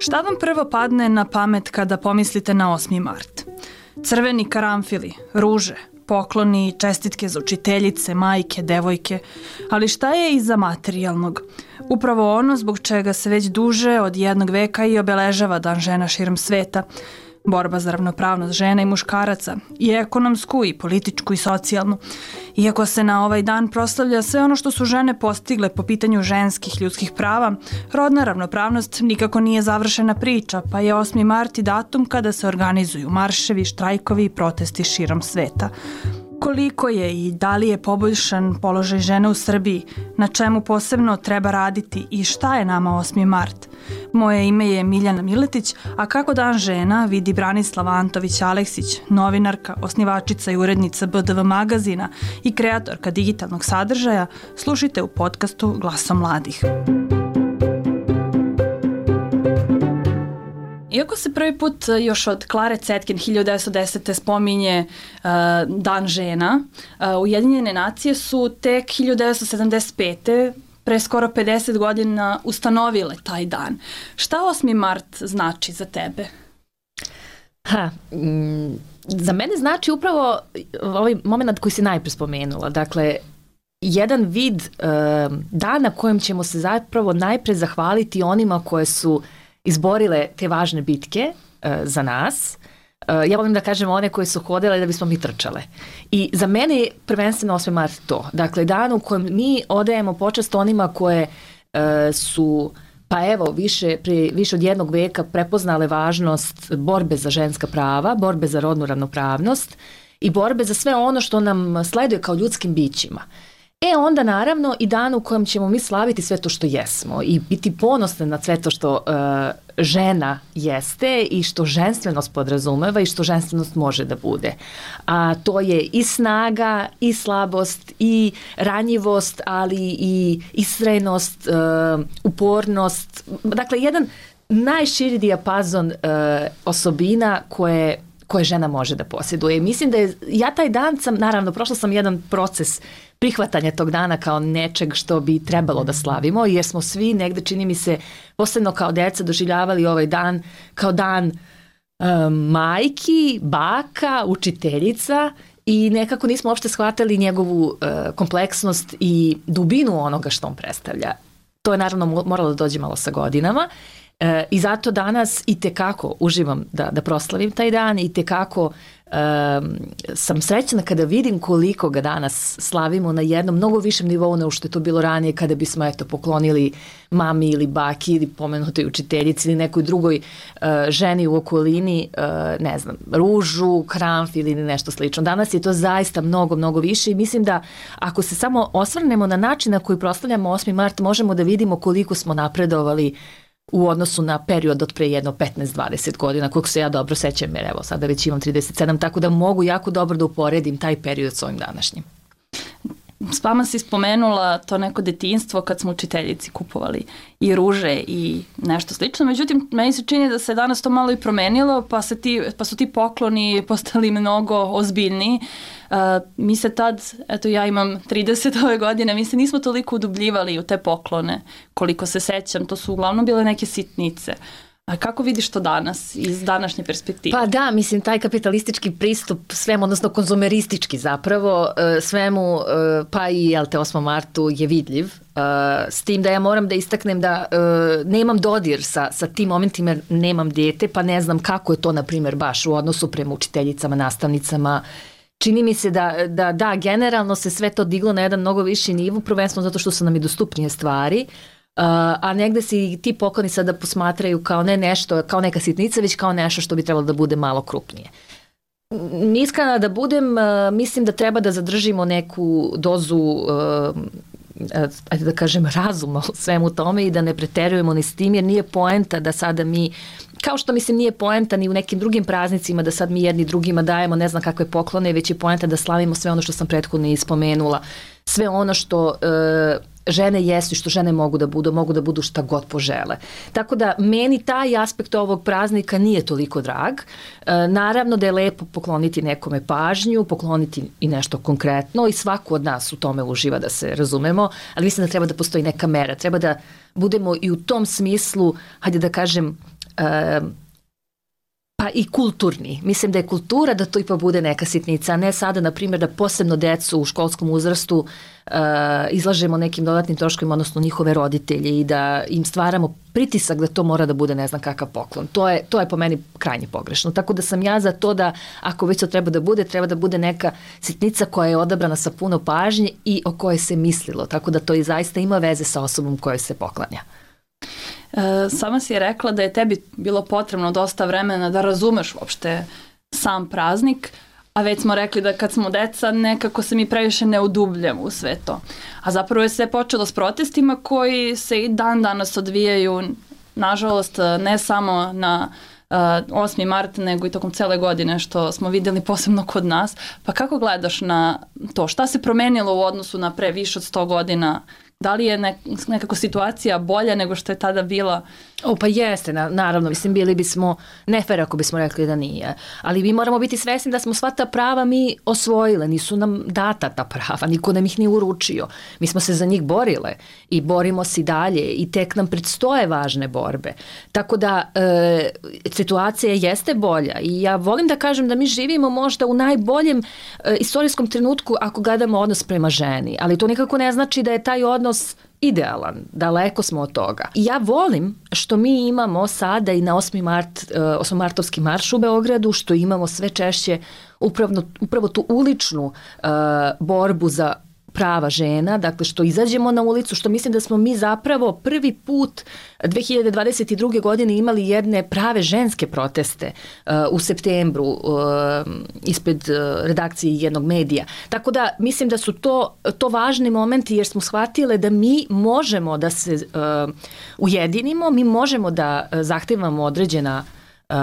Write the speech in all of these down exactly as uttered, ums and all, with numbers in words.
Šta vam prvo padne na pamet kada pomislite na osmi mart? Crveni karanfili, ruže, pokloni i čestitke za učiteljice, majke, devojke, ali šta je iza materijalnog? Upravo ono zbog čega se već duže od jednog veka i obeležava Dan žena širom sveta. Borba za ravnopravnost žena i muškaraca, i ekonomsku, i političku, i socijalnu. Iako se na ovaj dan proslavlja sve ono što su žene postigle po pitanju ženskih ljudskih prava, rodna ravnopravnost nikako nije završena priča, pa je osmi mart i datum kada se organizuju marševi, štrajkovi i protesti širom sveta. Koliko je i da li je poboljšan položaj žene u Srbiji, na čemu posebno treba raditi i šta je nama osmi mart? Moje ime je Miljana Miletić, a kako Dan žena vidi Branislava Antović-Aleksić, novinarka, osnivačica i urednica B D V magazina i kreatorka digitalnog sadržaja, slušajte u podcastu Glasom mladih. Iako se prvi put još od Klare Cetkin hiljadu devetsto desete. spominje uh, Dan žena, uh, Ujedinjene nacije su tek hiljadu devetsto sedamdeset pete. pre skoro pedeset godina ustanovile taj dan. Šta osmi mart znači za tebe? Ha, m, za mene znači upravo ovaj moment koji si najpre spomenula. Dakle, jedan vid uh, dana kojem ćemo se zapravo najpre zahvaliti onima koje su izborile te važne bitke uh, za nas. Uh, ja volim da kažem one koje su hodile da bismo mi trčale. I za mene je prvenstveno osmi mart to. Dakle, dan u kojem mi odajemo počast onima koje uh, su, pa evo, više, prije, više od jednog veka prepoznale važnost borbe za ženska prava, borbe za rodnu ravnopravnost i borbe za sve ono što nam sleduje kao ljudskim bićima. E onda naravno i dan u kojem ćemo mi slaviti sve to što jesmo i biti ponosne na sve to što uh, žena jeste i što ženstvenost podrazumeva i što ženstvenost može da bude. A to je i snaga, i slabost, i ranjivost, ali i istrajnost, uh, upornost. Dakle, jedan najširi dijapazon uh, osobina koje koje žena može da posjeduje. Mislim da je, ja taj dan sam, naravno, prošla sam jedan proces prihvatanja tog dana kao nečeg što bi trebalo da slavimo, jer smo svi negde, čini mi se, posebno kao deca doživljavali ovaj dan kao dan um, majki, baka, učiteljica i nekako nismo uopšte shvatali njegovu uh, kompleksnost i dubinu onoga što on predstavlja. To je naravno moralo da dođe malo sa godinama. E, I zato danas i tekako uživam da, da proslavim taj dan i tekako e, sam srećna kada vidim koliko ga danas slavimo na jednom mnogo višem nivou nego što je to bilo ranije kada bismo eto poklonili mami ili baki ili pomenutoj učiteljici ili nekoj drugoj e, ženi u okolini, e, ne znam, ružu, karanfil ili nešto slično. Danas je to zaista mnogo, mnogo više i mislim da ako se samo osvrnemo na način na koji proslavljamo osmi mart možemo da vidimo koliko smo napredovali u odnosu na period od pre jedno petnaest dvadeset godina, koliko se ja dobro sećam, jer evo sada već imam trideset sedam, tako da mogu jako dobro da uporedim taj period s ovim današnjim. S vama si spomenula to neko detinjstvo kad smo učiteljici kupovali i ruže i nešto slično, međutim meni se čini da se danas to malo i promenilo pa, se ti, pa su ti pokloni postali mnogo ozbiljniji. Uh, mi se tad, eto ja imam trideset ove godine, mi se nismo toliko udubljivali u te poklone koliko se sećam, to su uglavnom bile neke sitnice. A kako vidiš to danas iz današnje perspektive? Pa da, mislim, taj kapitalistički pristup svemu, odnosno konzumeristički zapravo, svemu, pa i jel te osmom martu je vidljiv. S tim da ja moram da istaknem da nemam dodir sa, sa tim momentima jer nemam dete, pa ne znam kako je to, na primjer, baš u odnosu prema učiteljicama, nastavnicama. Čini mi se da, da, da, generalno se sve to diglo na jedan mnogo viši nivo, prvenstveno zato što su nam i dostupnije stvari. Uh, a negde se ti pokloni sada posmatraju kao ne nešto, kao neka sitnica, već kao nešto što bi trebalo da bude malo krupnije. Iskreno da budem, uh, mislim da treba da zadržimo neku dozu, uh, ajde da kažem, razuma u svemu tome i da ne preterujemo ni s tim, jer nije poenta da sada mi, kao što mislim nije poenta ni u nekim drugim praznicima da sad mi jedni drugima dajemo ne znam kakve poklone, već je poenta da slavimo sve ono što sam prethodno ispomenula, sve ono što uh, žene jesu i što žene mogu da budu, mogu da budu šta god požele. Tako da meni taj aspekt ovog praznika nije toliko drag. E, naravno da je lepo pokloniti nekome pažnju, pokloniti i nešto konkretno i svako od nas u tome uživa, da se razumemo, ali mislim da treba da postoji neka mera. Treba da budemo i u tom smislu, hajde da kažem, e, pa i kulturni. Mislim da je kultura da to ipak bude neka sitnica, a ne sada, na primjer, da posebno decu u školskom uzrastu uh, izlažemo nekim dodatnim troškovima, odnosno njihove roditelji, i da im stvaramo pritisak da to mora da bude ne znam kakav poklon. To je, to je po meni krajnje pogrešno. Tako da sam ja za to da ako već to treba da bude, treba da bude neka sitnica koja je odabrana sa puno pažnje i o kojoj se mislilo. Tako da to i zaista ima veze sa osobom kojoj se poklanja. E, sama si je rekla da je tebi bilo potrebno dosta vremena da razumeš uopšte sam praznik, a već smo rekli da kad smo deca nekako se mi previše ne udubljamo u sve to. A zapravo je sve počelo s protestima koji se i dan danas odvijaju, nažalost, ne samo na uh, osmi mart, nego i tokom cele godine, što smo vidjeli posebno kod nas. Pa kako gledaš na to? Šta se promenilo u odnosu na pre više od sto godina? Da li je nek, nekako situacija bolja nego što je tada bila? O, pa jeste, na, naravno, mislim, bili bismo nefer ako bismo rekli da nije, ali mi moramo biti svesni da smo sva ta prava mi osvojile, nisu nam data ta prava, niko nam ih nije uručio, mi smo se za njih borile i borimo se dalje i tek nam predstoje važne borbe, tako da e, situacija jeste bolja i ja volim da kažem da mi živimo možda u najboljem e, istorijskom trenutku ako gledamo odnos prema ženi, ali to nikako ne znači da je taj odnos idealan, daleko smo od toga. I ja volim što mi imamo sada i na osmi mart, osmi martovski marš u Beogradu, što imamo sve češće upravo, upravo tu uličnu uh, borbu za prava žena, dakle što izađemo na ulicu, što mislim da smo mi zapravo prvi put dve hiljade dvadeset druge. godine imali jedne prave ženske proteste uh, u septembru uh, ispred uh, redakcije jednog medija. Tako da mislim da su to, to važni momenti jer smo shvatile da mi možemo da se uh, ujedinimo, mi možemo da uh, zahtevamo određena uh,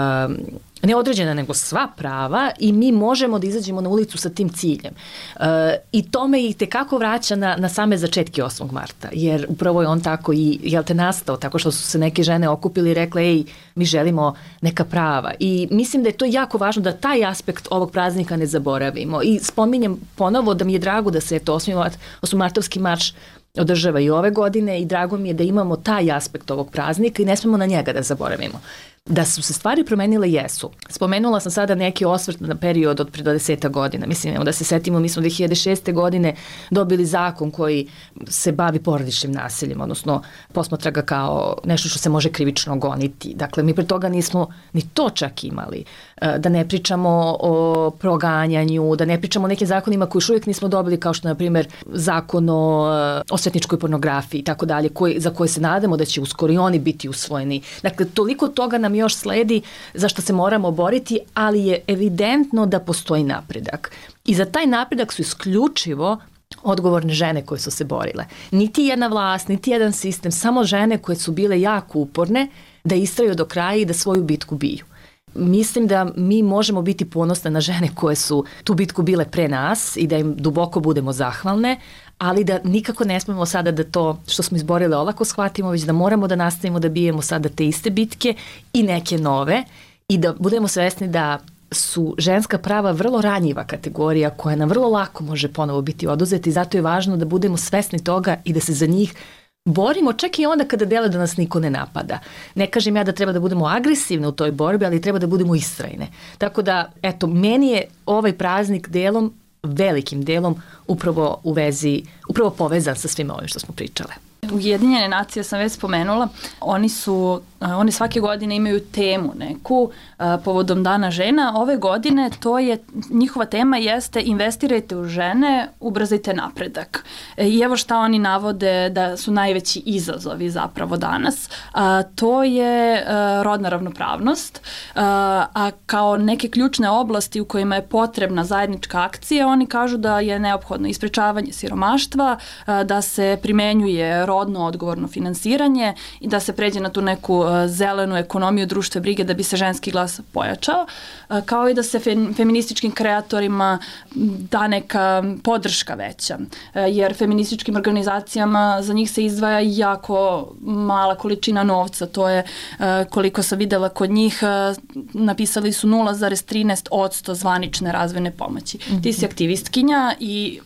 ne određena nego sva prava i mi možemo da izađemo na ulicu sa tim ciljem. E, I to me i tekako vraća na, na same začetke osmog marta, jer upravo je on tako i jel te nastao, tako što su se neke žene okupili i rekle, ej, mi želimo neka prava. I mislim da je to jako važno da taj aspekt ovog praznika ne zaboravimo. I spominjem ponovo da mi je drago da se to osmi martovski marš održava i ove godine i drago mi je da imamo taj aspekt ovog praznika i ne smemo na njega da zaboravimo. Da su se stvari promenile, jesu. Spomenula sam sada neki osvrt na period od pre dvadeset godina. Mislim, evo da se setimo, mi smo dve hiljade šeste. godine dobili zakon koji se bavi porodičnim nasiljem, odnosno posmatra ga kao nešto što se može krivično goniti. Dakle, mi pre toga nismo ni to čak imali. Da ne pričamo o proganjanju, da ne pričamo o nekim zakonima koji još uvijek nismo dobili, kao što, na primjer, zakon o osvetničkoj pornografiji i tako dalje, koji, za koje se nadamo da će uskoro i oni biti usvojeni. Dakle, toliko toga nam još sledi za što se moramo boriti, ali je evidentno da postoji napredak. I za taj napredak su isključivo odgovorne žene koje su se borile. Niti jedna vlast, niti jedan sistem, samo žene koje su bile jako uporne da istraju do kraja i da svoju bitku biju. Mislim da mi možemo biti ponosne na žene koje su tu bitku bile pre nas i da im duboko budemo zahvalne, ali da nikako ne smemo sada da to što smo izborile olako shvatimo, već da moramo da nastavimo da bijemo sada te iste bitke i neke nove i da budemo svesni da su ženska prava vrlo ranjiva kategorija koja nam vrlo lako može ponovo biti oduzeti i zato je važno da budemo svesni toga i da se za njih borimo čak i onda kada dele da nas niko ne napada. Ne kažem ja da treba da budemo agresivne u toj borbi, ali treba da budemo istrajne. Tako da, eto, meni je ovaj praznik delom, velikim delom, upravo u vezi, upravo povezan sa svim ovim što smo pričale. Ujedinjene nacije sam već spomenula, oni su, oni svake godine imaju temu neku a, povodom Dana žena. Ove godine to je, njihova tema jeste investirajte u žene, ubrzajte napredak. E, I evo šta oni navode da su najveći izazovi zapravo danas. A, to je a, rodna ravnopravnost, a, a kao neke ključne oblasti u kojima je potrebna zajednička akcija, oni kažu da je neophodno isprečavanje siromaštva, a, da se primenjuje rodno odgovorno finansiranje i da se pređe na tu neku uh, zelenu ekonomiju društva brige da bi se ženski glas pojačao, uh, kao i da se fe, feminističkim kreatorima da neka podrška veća, uh, jer feminističkim organizacijama za njih se izdvaja jako mala količina novca, to je uh, koliko sam videla kod njih, uh, napisali su nula zarez trinaest posto zvanične razvojne pomoći. Mm-hmm. Ti si aktivistkinja i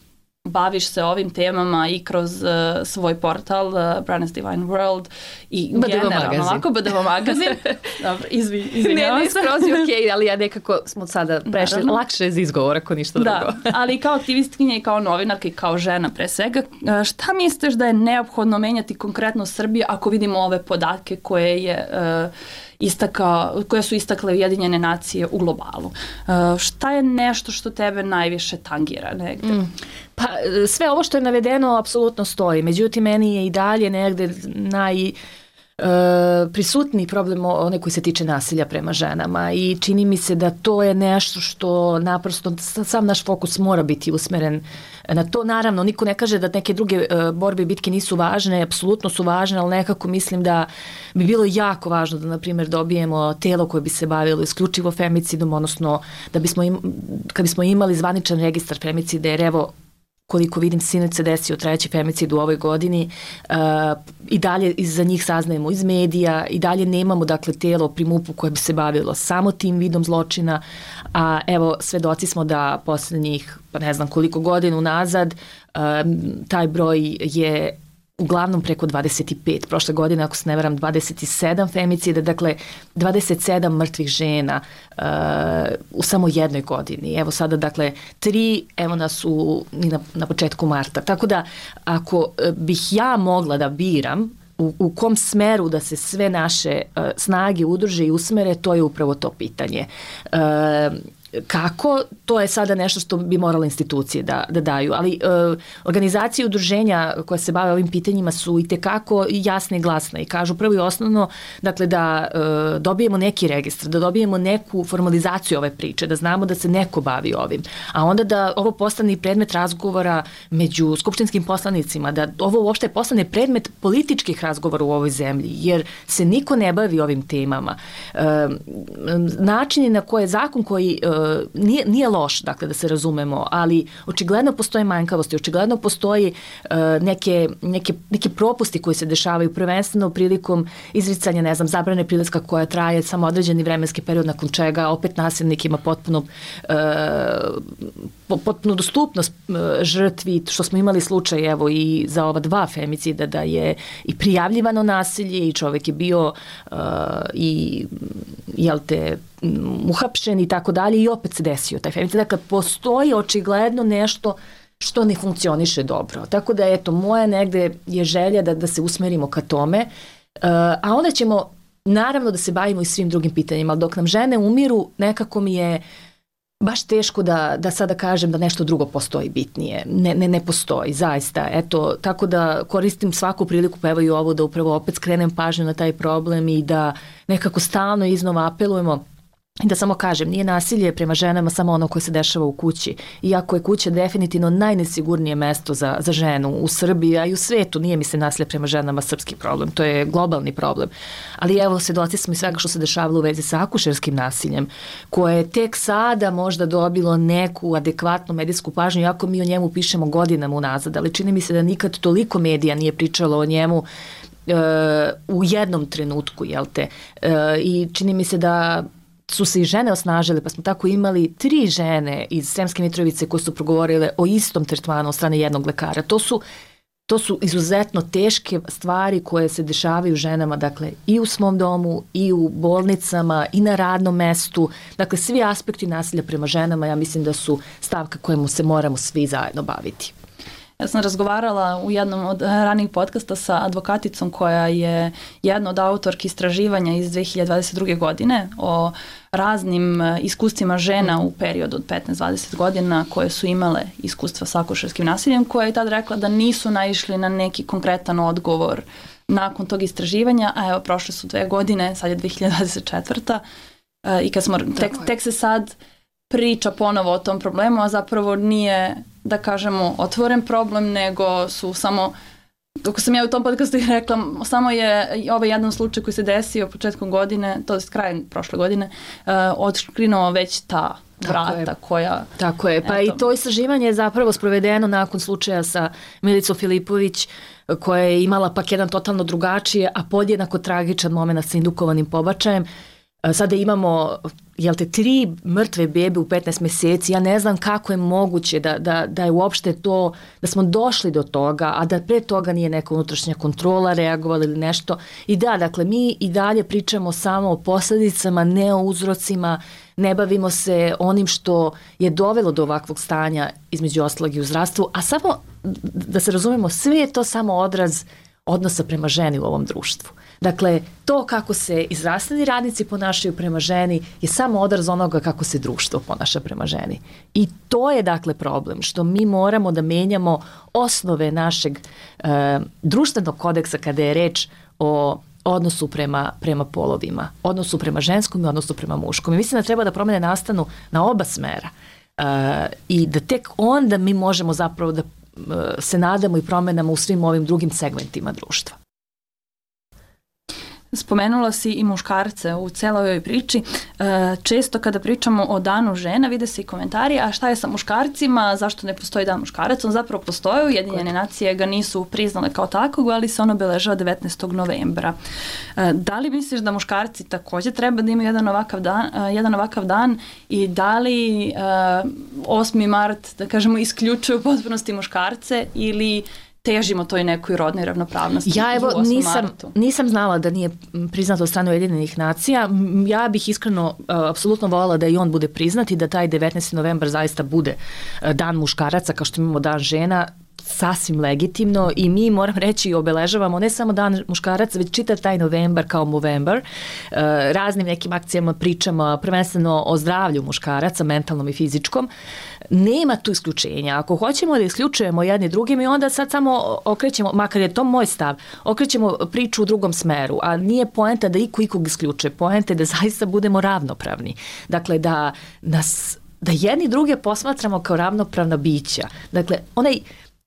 baviš se ovim temama i kroz uh, svoj portal uh, Branna's Divine World i B D V generalno magazin. ovako B D V magazin. Dobro, izvi, izvinjavam ne, ne, se. skroz je okej, ali ja nekako smo sada prešli Naravno. lakše iz izgovora ako ništa Da, drugo. ali kao aktivistkinja i kao novinarka i kao žena pre svega, uh, šta misliš da je neophodno menjati konkretno Srbiju ako vidimo ove podatke koje je uh, istakao, koje su istakle Ujedinjene nacije u globalu? Uh, šta je nešto što tebe najviše tangira negde? Mm. Pa sve ovo što je navedeno apsolutno stoji, međutim meni je i dalje negde naj... Uh, prisutni problem onaj koji se tiče nasilja prema ženama i čini mi se da to je nešto što naprosto sam naš fokus mora biti usmeren na to. Naravno, niko ne kaže da neke druge uh, borbe i bitke nisu važne, apsolutno su važne, ali nekako mislim da bi bilo jako važno da, na primjer, dobijemo telo koje bi se bavilo isključivo femicidom, odnosno da bismo im, kad bismo imali zvaničan registar femicida, jer evo, koliko vidim, sinoć se desio treći femicid u ovoj godini, uh, i dalje za njih saznajemo iz medija, i dalje nemamo, dakle, telo pri MUP-u koje bi se bavilo samo tim vidom zločina, a evo, svedoci smo da posljednjih, pa ne znam koliko godina unazad, uh, taj broj je uglavnom preko dvadeset pet. Prošle godine, ako se ne varam, dvadeset sedam femicida, dakle dvadeset sedam mrtvih žena uh, u samo jednoj godini. Evo sada, dakle, tri, evo nas u, na, na početku marta. Tako da, ako bih ja mogla da biram u, u kom smeru da se sve naše uh, snage udruže i usmere, to je upravo to pitanje. Uh, Kako? To je sada nešto što bi morale institucije da, da daju, ali e, organizacije i udruženja koje se bave ovim pitanjima su i tekako jasne i glasne i kažu prvo i osnovno, dakle, da e, dobijemo neki registar, da dobijemo neku formalizaciju ove priče, da znamo da se neko bavi ovim, a onda da ovo postane i predmet razgovora među skupštinskim poslanicima, da ovo uopšte postane predmet političkih razgovora u ovoj zemlji, jer se niko ne bavi ovim temama. E, načini na koje zakon koji e, Nije, nije loš, dakle, da se razumemo, ali očigledno postoje manjkavosti, očigledno postoji uh, neke, neke, neke propusti koji se dešavaju prvenstveno prilikom izricanja, ne znam, zabrane prilaska koja traje samo određeni vremenski period, nakon čega opet nasilnik ima potpuno uh, potpuno dostupnost uh, žrtvi, što smo imali slučaj, evo, i za ova dva femicida, da je i prijavljivano nasilje i čovjek je bio uh, i, jel te, uhapšen i tako dalje i opet se desio taj femicid. Dakle, postoji očigledno nešto što ne funkcioniše dobro. Tako da, eto, moja negde je želja da, da se usmerimo ka tome, uh, a onda ćemo naravno da se bavimo i svim drugim pitanjima, ali dok nam žene umiru, nekako mi je baš teško da, da sada kažem da nešto drugo postoji bitnije. Ne, ne, ne postoji, zaista. Eto, tako da koristim svaku priliku, pa evo i ovo, da upravo opet skrenem pažnju na taj problem i da nekako stalno iznova apelujemo. I da samo kažem, nije nasilje prema ženama samo ono koje se dešava u kući. Iako je kuća definitivno najnesigurnije mesto za, za ženu u Srbiji, a i u svetu, nije mi se nasilje prema ženama srpski problem, to je globalni problem. Ali evo, svedoci smo i svega što se dešavalo u vezi sa akušerskim nasiljem, koje je tek sada možda dobilo neku adekvatnu medijsku pažnju, iako mi o njemu pišemo godinama unazad, ali čini mi se da nikad toliko medija nije pričalo o njemu e, u jednom trenutku, jel te? E, I čini mi se da su se i žene osnažile, pa smo tako imali tri žene iz Sremske Mitrovice koje su progovorile o istom tretmanu od strane jednog lekara. To su, to su izuzetno teške stvari koje se dešavaju ženama, dakle, i u svom domu, i u bolnicama, i na radnom mestu. Dakle, svi aspekti nasilja prema ženama, ja mislim da su stavka kojemu se moramo svi zajedno baviti. Ja sam razgovarala u jednom od ranijih podcasta sa advokaticom koja je jedna od autorki istraživanja iz dve hiljade dvadeset druge. godine o raznim iskustvima žena u periodu od petnaest do dvadeset godina koje su imale iskustva sa akušerskim nasiljem, koja je tad rekla da nisu naišli na neki konkretan odgovor nakon tog istraživanja, a evo prošle su dve godine, sad je dve hiljade dvadeset četvrta. i kad smo, tek, tek se sad priča ponovo o tom problemu, a zapravo nije, da kažemo, otvoren problem, nego su samo, dok sam ja u tom podcastu rekla, samo je ovaj jedan slučaj koji se desio početkom godine, to je krajem prošle godine, uh, otkrinuo već ta vrata koja... Tako je, pa eto. I to istraživanje je zapravo sprovedeno nakon slučaja sa Milicom Filipović, koja je imala pak jedan totalno drugačije, a podjednako tragičan moment sa indukovanim pobačajem. sada imamo jel te, tri mrtve bebe u petnaest mjeseci, ja ne znam kako je moguće da, da, da je uopšte to, da smo došli do toga, a da pre toga nije neka unutrašnja kontrola reagovala ili nešto. I da, dakle, mi i dalje pričamo samo o posljedicama, ne o uzrocima, ne bavimo se onim što je dovelo do ovakvog stanja, između ostalog i u zdravstvu, a samo, da se razumemo, sve je to samo odraz odnosa prema ženi u ovom društvu. Dakle, to kako se i zdravstveni radnici ponašaju prema ženi je samo odraz onoga kako se društvo ponaša prema ženi. I to je, dakle, problem, što mi moramo da menjamo osnove našeg e, društvenog kodeksa kada je reč o odnosu prema, prema polovima, odnosu prema ženskom i odnosu prema muškom. I mislim da treba da promene nastanu na oba smera e, i da tek onda mi možemo zapravo da e, se nadamo i promenamo u svim ovim drugim segmentima društva. Spomenula si i muškarce u celoj ovoj priči. Često kada pričamo o danu žena vide se i komentari, a šta je sa muškarcima, zašto ne postoji dan muškaraca? On zapravo postoji, Ujedinjene nacije ga nisu priznale kao takvog, ali se on obeležava devetnaestog novembra. Da li misliš da muškarci također treba da imaju jedan ovakav dan, jedan ovakav dan i da li osmi mart, da kažemo, isključuju u potpunosti muškarce ili težimo toj nekoj rodnoj ravnopravnosti? Ja evo nisam, nisam znala da nije priznato od strane Ujedinjenih nacija. Ja bih iskreno uh, apsolutno voljela da i on bude priznat i da taj devetnaesti novembar zaista bude uh, dan muškaraca, kao što imamo dan žena, sasvim legitimno, i mi, moram reći, obeležavamo ne samo dan muškaraca, već čitav taj novembar kao Movember. Uh, raznim nekim akcijama pričamo prvenstveno o zdravlju muškaraca, mentalnom i fizičkom. Nema tu isključenja. Ako hoćemo da isključujemo jedni drugim, i onda sad samo okrećemo, makar je to moj stav, okrećemo priču u drugom smeru, a nije poenta da iko ikog isključuje. Poenta je da zaista budemo ravnopravni. Dakle, da nas, da jedni druge posmatramo kao ravnopravna bića. Dakle, onaj,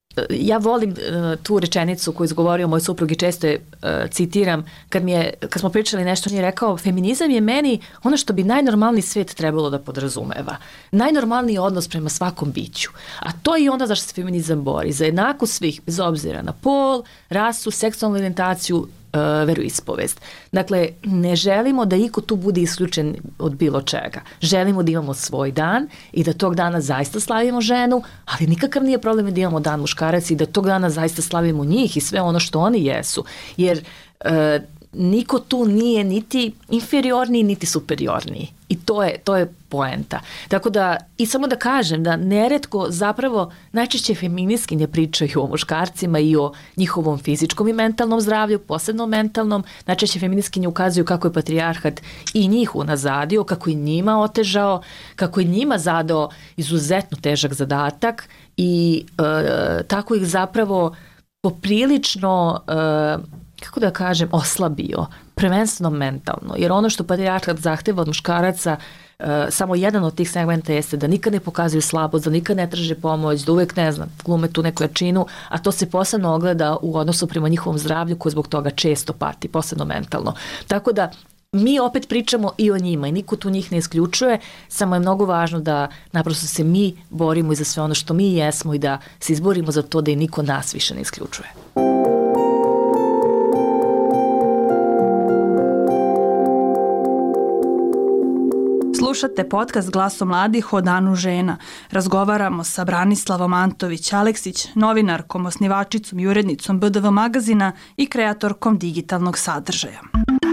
ja volim uh, tu rečenicu koju izgovorio moj suprug i često je uh, citiram, kad, mi je, kad smo pričali nešto, on je rekao, feminizam je meni ono što bi najnormalniji svijet trebalo da podrazumeva. Najnormalniji odnos prema svakom biću. A to je onda zašto se feminizam bori. Za jednako svih, bez obzira na pol, rasu, seksualnu orijentaciju, Uh, veroispovest. Dakle, ne želimo da iko tu bude isključen od bilo čega. Želimo da imamo svoj dan i da tog dana zaista slavimo ženu, ali nikakav nije problem da imamo dan muškarac i da tog dana zaista slavimo njih i sve ono što oni jesu. Jer uh, niko tu nije niti inferiorniji, niti superiorniji. I to je, to je poenta. Tako da, i samo da kažem da neretko zapravo najčešće feministkinje pričaju o muškarcima i o njihovom fizičkom i mentalnom zdravlju, posebno mentalnom. Najčešće feministkinje ukazuju kako je patrijarhat i njih unazadio, kako je njima otežao, kako je njima zadao izuzetno težak zadatak i e, tako ih zapravo poprilično e, kako da kažem, oslabio, prvenstveno mentalno, jer ono što patrijarhat zahteva od muškaraca, uh, samo jedan od tih segmenta jeste da nikad ne pokazuju slabost, da nikad ne traže pomoć, da uvek, ne znam, glume tu neku jačinu, a to se posebno ogleda u odnosu prema njihovom zdravlju koji zbog toga često pati, posebno mentalno. Tako da mi opet pričamo i o njima i niko tu njih ne isključuje, samo je mnogo važno da naprosto se mi borimo i za sve ono što mi jesmo i da se izborimo za to da i niko nas više ne isključuje. Slušate podcast Glaso mladih o Danu žena. Razgovaramo sa Branislavom Antović-Aleksić, novinarkom, osnivačicom i urednicom B D V magazina i kreatorkom digitalnog sadržaja.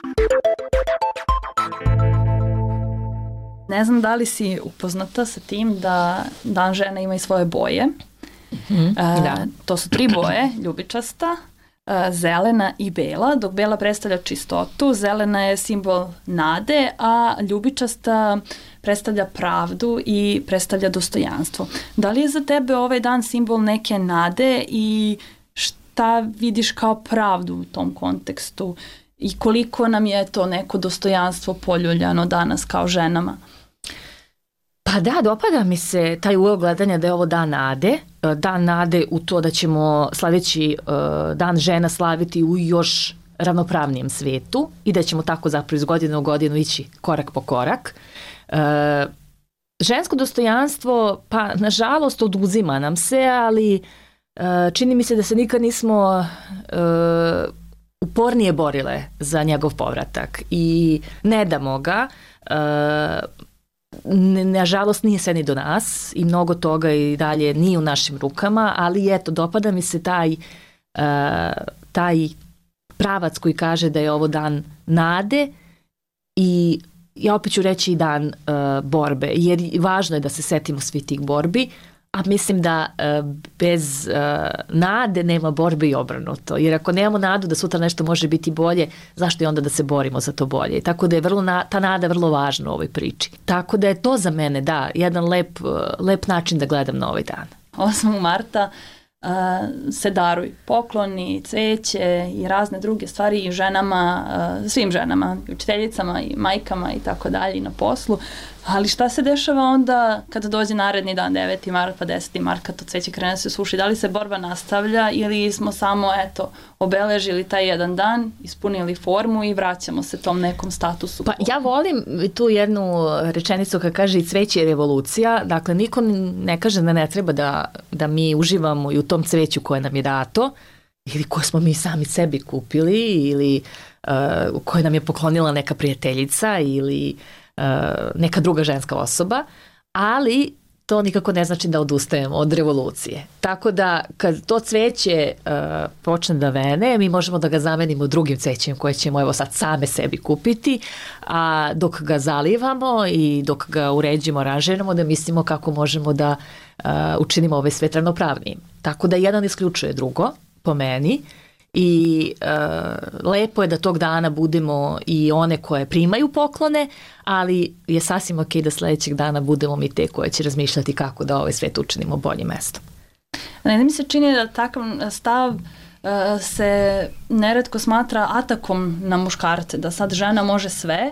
Ne znam da li si upoznata sa tim da Dan žena ima i svoje boje. Mm-hmm, e, da. To su tri boje, ljubičasta, zelena i bela, dok bela predstavlja čistotu, zelena je simbol nade, a ljubičasta predstavlja pravdu i predstavlja dostojanstvo. Da li je za tebe ovaj dan simbol neke nade i šta vidiš kao pravdu u tom kontekstu i koliko nam je to neko dostojanstvo poljuljano danas kao ženama? Pa da, dopada mi se taj ugao gledanja da je ovo dan nade, dan nade u to da ćemo sljedeći uh, dan žena slaviti u još ravnopravnijem svetu i da ćemo tako zapravo iz godine u godinu ići korak po korak. Uh, žensko dostojanstvo, pa nažalost oduzima nam se, ali uh, čini mi se da se nikad nismo uh, upornije borile za njegov povratak i ne damo ga. Nažalost nije sve ni do nas i mnogo toga i dalje nije u našim rukama, ali eto, dopada mi se taj, taj pravac koji kaže da je ovo dan nade i ja opet ću reći i dan uh, borbe, jer važno je da se setimo svi tih borbi, a mislim da uh, bez uh, nade nema borbe i obrnuto, jer ako nemamo nadu da sutra nešto može biti bolje, zašto je onda da se borimo za to bolje? I tako da je vrlo na, ta nada vrlo važna u ovoj priči. Tako da je to za mene, da, jedan lep, uh, lep način da gledam na ovaj dan. osmog marta Uh, se daruju pokloni, cveće i razne druge stvari i ženama, uh, svim ženama, i učiteljicama i majkama i tako dalje i na poslu. Ali šta se dešava onda kada dođe naredni dan, deveti mart pa deseti mart, kad to cveće krene da se suši? Da li se borba nastavlja ili smo samo, eto, obeležili taj jedan dan, ispunili formu i vraćamo se tom nekom statusu? Pa ja volim tu jednu rečenicu kad kaže i cveće je revolucija. Dakle, niko ne kaže da ne treba da, da mi uživamo i u tom cveću koje nam je dato ili koje smo mi sami sebi kupili ili uh, koje nam je poklonila neka prijateljica ili Uh, neka druga ženska osoba, ali to nikako ne znači da odustajemo od revolucije. Tako da kad to cveće uh, počne da vene, mi možemo da ga zamenimo drugim cvećem koje ćemo evo sad same sebi kupiti, a dok ga zalivamo i dok ga uređimo, aranžiramo, da mislimo kako možemo da uh, učinimo ovaj svet ravnopravnijim. Tako da jedan isključuje drugo, po meni, i uh, lepo je da tog dana budemo i one koje primaju poklone, ali je sasvim ok da sledećeg dana budemo mi te koje će razmišljati kako da ovaj svet učinimo boljim mestom. Ne, mi se čini da takav stav uh, se neretko smatra atakom na muškarce, da sad žena može sve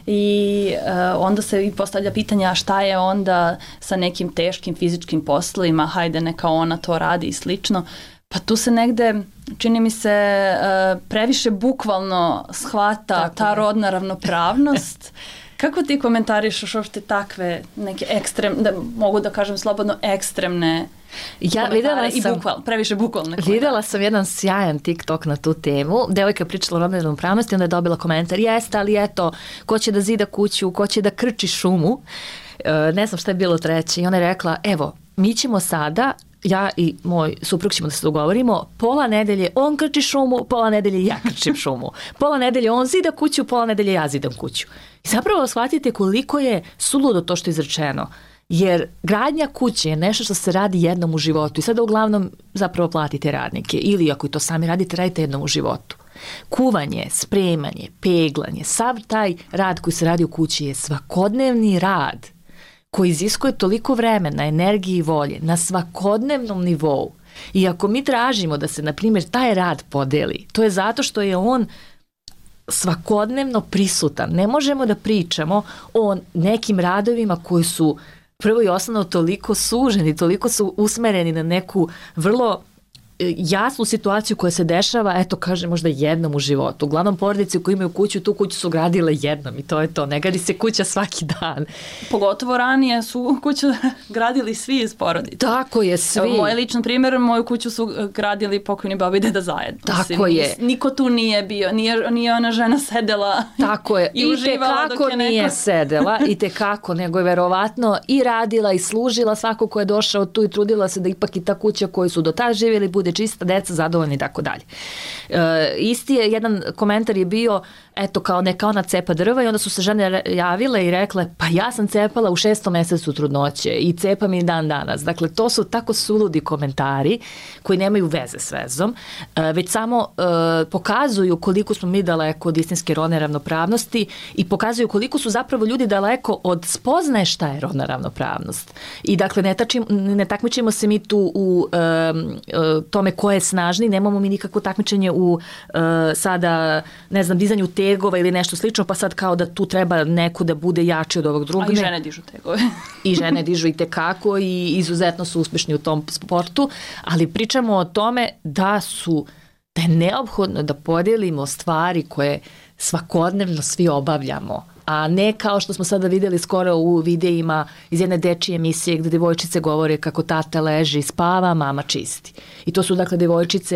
i uh, onda se i postavlja pitanja šta je onda sa nekim teškim fizičkim poslovima, hajde neka ona to radi i slično. Pa tu se negde, čini mi se, previše bukvalno shvata tako ta rodna ravnopravnost. Kako ti komentarišeš uopšte takve neke ekstremne, da mogu da kažem slobodno ekstremne ja videla i sam, bukval, previše bukvalne. Videla sam jedan sjajan TikTok na tu temu. Devojka je pričala o rodnoj ravnopravnosti, onda je dobila komentar, jeste, ali eto, ko će da zida kuću, ko će da krči šumu. Ne znam šta je bilo treće. I ona je rekla, evo, mi ćemo sada, ja i moj suprug ćemo da se dogovorimo, pola nedelje on krči šumu, pola nedelje ja krčim šumu. Pola nedelje on zida kuću, pola nedelje ja zidam kuću. I zapravo shvatite koliko je suludo to što je izrečeno. Jer gradnja kuće je nešto što se radi jednom u životu i sada uglavnom zapravo platite radnike ili ako i to sami radite, radite jednom u životu. Kuvanje, spremanje, peglanje, sav taj rad koji se radi u kući je svakodnevni rad koji iziskuje toliko vremena, energije i volje na svakodnevnom nivou. I ako mi tražimo da se, na primjer, taj rad podeli, to je zato što je on svakodnevno prisutan. Ne možemo da pričamo o nekim radovima koji su prvo i osnovno toliko suženi, toliko su usmereni na neku vrlo jasnu situaciju koja se dešava, eto kaže možda jednom u životu. Uglavnom porodice koji imaju kuću, tu kuću su gradile jednom i to je to. Ne gradi se kuća svaki dan. Pogotovo ranije su kuću gradili svi iz porodice. Tako je, svi. Moj ličan primjer, moju kuću su gradili pokojni baba i deda zajedno. Tako Mislim, je. Niko tu nije bio, nije, nije ona žena sedela tako je. i, i uživala dok je neko... nije sedela, i tekako, nego je verovatno i radila i služila svako ko je došao tu i trudila se da ipak i ta kuća koju su do tada živjeli bude čista, deca zadovoljni i tako dalje. E, isti je, jedan komentar je bio, eto kao neka ona cepa drva i onda su se žene javile i rekle, pa ja sam cepala u šestom mesecu trudnoće i cepam i dan danas. Dakle, to su tako suludi komentari koji nemaju veze s vezom, e, već samo e, pokazuju koliko smo mi daleko od istinske rodne ravnopravnosti i pokazuju koliko su zapravo ljudi daleko od spoznaje šta je rodna ravnopravnost. I dakle, ne, tačim, ne takmičimo se mi tu u e, e, tome ko je snažni, nemamo mi nikakvo takmičenje u uh, sada, ne znam, dizanju tegova ili nešto slično, pa sad kao da tu treba neko da bude jači od ovog drugog. A i žene dižu tegove. I žene dižu i tekako i izuzetno su uspešni u tom sportu, ali pričamo o tome da su, da je neophodno da podijelimo stvari koje svakodnevno svi obavljamo, a ne kao što smo sada vidjeli skoro u videima iz jedne dečije emisije gdje devojčice govore kako tata leži, spava, mama čisti. I to su dakle devojčice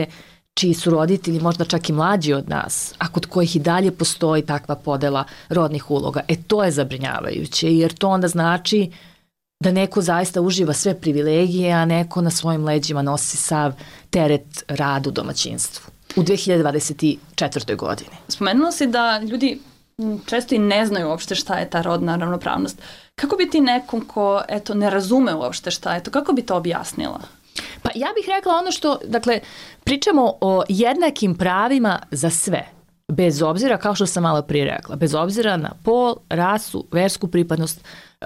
čiji su roditelji možda čak i mlađi od nas, a kod kojih i dalje postoji takva podela rodnih uloga, e to je zabrinjavajuće, jer to onda znači da neko zaista uživa sve privilegije, a neko na svojim leđima nosi sav teret rada u domaćinstvu u dve hiljade dvadeset četvrtoj. godini. Spomenula si da ljudi često i ne znaju uopšte šta je ta rodna ravnopravnost. Kako bi ti nekom ko eto, ne razume uopšte šta je to, kako bi to objasnila? Pa ja bih rekla ono što, dakle, pričamo o jednakim pravima za sve, bez obzira, kao što sam malo prije rekla, bez obzira na pol, rasu, versku pripadnost, uh,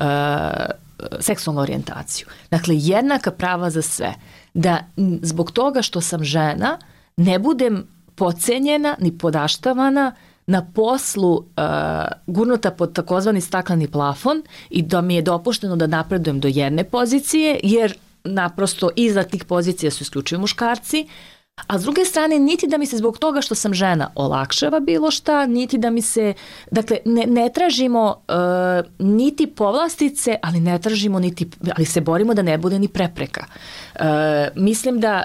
seksualnu orijentaciju. Dakle, jednaka prava za sve. Da zbog toga što sam žena ne budem podcenjena ni podaštavana, na poslu uh, gurnuta pod takozvani stakleni plafon i da mi je dopušteno da napredujem do jedne pozicije, jer naprosto iza tih pozicija su isključivo muškarci, a s druge strane niti da mi se zbog toga što sam žena olakšava bilo šta, niti da mi se, dakle ne, ne tražimo uh, niti povlastice, ali ne tražimo niti, ali se borimo da ne bude ni prepreka. Uh, mislim da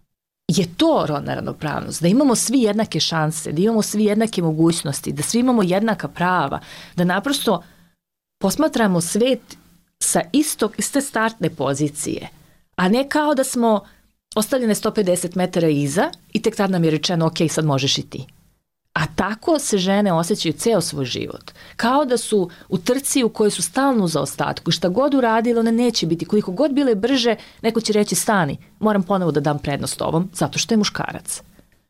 je to rodna ravnopravnost, da imamo svi jednake šanse, da imamo svi jednake mogućnosti, da svi imamo jednaka prava, da naprosto posmatramo svet sa istog, iste startne pozicije, a ne kao da smo ostavljene sto pedeset metara iza i tek tad nam je rečeno ok, sad možeš i ti. A tako se žene osjećaju ceo svoj život. Kao da su u trci u kojoj su stalno u zaostatku i šta god uradile, one neće biti. Koliko god bile brže, neko će reći stani, moram ponovo da dam prednost ovom, zato što je muškarac.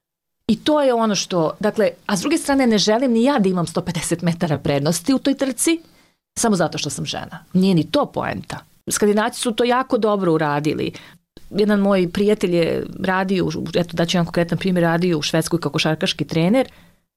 I to je ono što, dakle, a s druge strane ne želim ni ja da imam sto pedeset metara prednosti u toj trci, samo zato što sam žena. Nije ni to poenta. Skandinavci su to jako dobro uradili. Jedan moj prijatelj je radio, eto daću jedan konkretan primjer, radio u Švedskoj kao košarkaški trener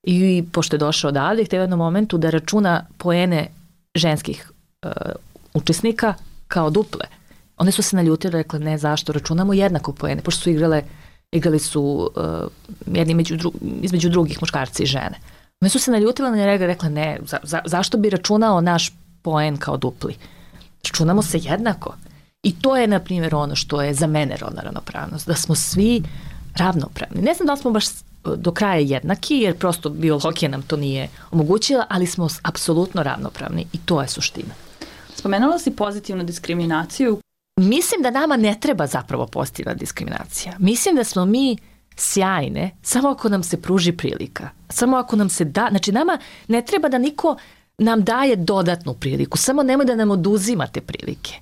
i pošto je došao odavde, htio u jednom momentu da računa poene ženskih uh, učesnika kao duple. One su se naljutile, rekle ne, zašto računamo jednako poene, pošto su igrale, igrali su uh, jedni među dru, između drugih muškarci i žene. One su se naljutile na njega, rekle ne, za, za, zašto bi računao naš poen kao dupli? Računamo se jednako. I to je, na primjer, ono što je za mene rodna ravnopravnost, da smo svi ravnopravni. Ne znam da li smo baš do kraja jednaki, jer prosto biologija nam to nije omogućila, ali smo apsolutno ravnopravni i to je suština. Spomenula si pozitivnu diskriminaciju. Mislim da nama ne treba zapravo pozitivna diskriminacija. Mislim da smo mi sjajne samo ako nam se pruži prilika. Samo ako nam se da, znači nama ne treba da niko nam daje dodatnu priliku, samo nemoj da nam oduzimate prilike.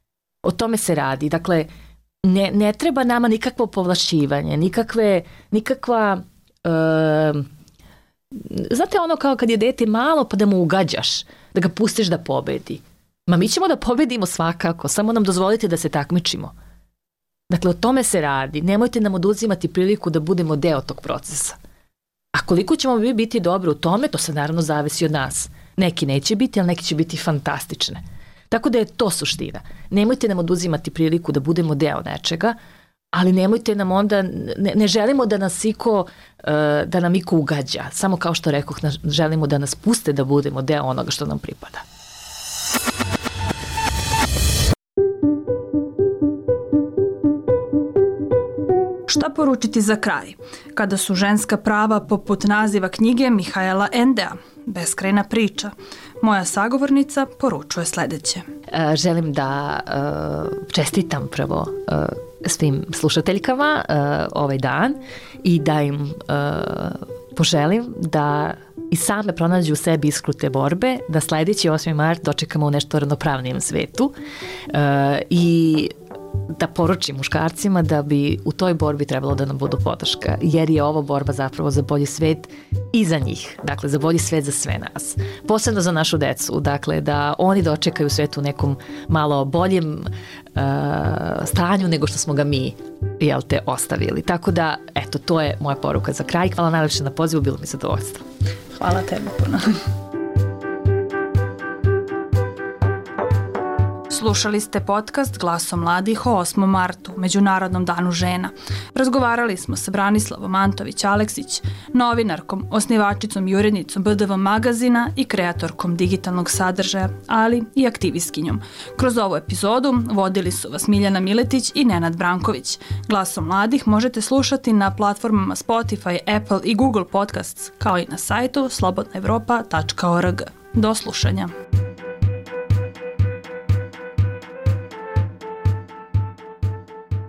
O tome se radi. Dakle, ne, ne treba nama nikakvo povlašćivanje, nikakve, nikakva, uh, znate ono kao kad je dete malo pa da mu ugađaš, da ga pustiš da pobedi. Ma mi ćemo da pobedimo svakako, samo nam dozvolite da se takmičimo. Dakle, o tome se radi. Nemojte nam oduzimati priliku da budemo deo tog procesa. A koliko ćemo mi biti dobro u tome, to se naravno zavisi od nas. Neki neće biti, ali neki će biti fantastične. Tako da je to suština. Nemojte nam oduzimati priliku da budemo deo nečega, ali nemojte nam onda, ne, ne želimo da nas iko, uh, da nam iko ugađa. Samo kao što rekoh, želimo da nas puste da budemo deo onoga što nam pripada. Šta poručiti za kraj, kada su ženska prava poput naziva knjige Mihaela Endea, beskrajna priča? Moja sagovornica poručuje sledeće. E, želim da e, čestitam prvo e, svim slušateljkama e, ovaj dan i da im e, poželim da i same pronađu u sebi iskru te borbe, da sledeći osmi mart dočekamo u nešto ravnopravnijem svetu e, i da poručim muškarcima da bi u toj borbi trebalo da nam budu podrška, jer je ovo borba zapravo za bolji svet i za njih, dakle za bolji svet za sve nas, posebno za našu decu, dakle da oni dočekaju svet u nekom malo boljem uh, stanju nego što smo ga mi, jel te, ostavili. Tako da, eto, to je moja poruka za kraj. Hvala najlepše na pozivu, bilo mi zadovoljstvo. Hvala tebi puno. Slušali ste podcast Glasom mladih o osmom martu, Međunarodnom danu žena. Razgovarali smo sa Branislavom Antović-Aleksić, novinarkom, osnivačicom i urednicom B D V magazina i kreatorkom digitalnog sadržaja, ali i aktivistkinjom. Kroz ovu epizodu vodili su vas Miljana Miletić i Nenad Branković. Glasom mladih možete slušati na platformama Spotify, Apple i Google Podcasts, kao i na sajtu slobodna evropa tačka org. Do slušanja.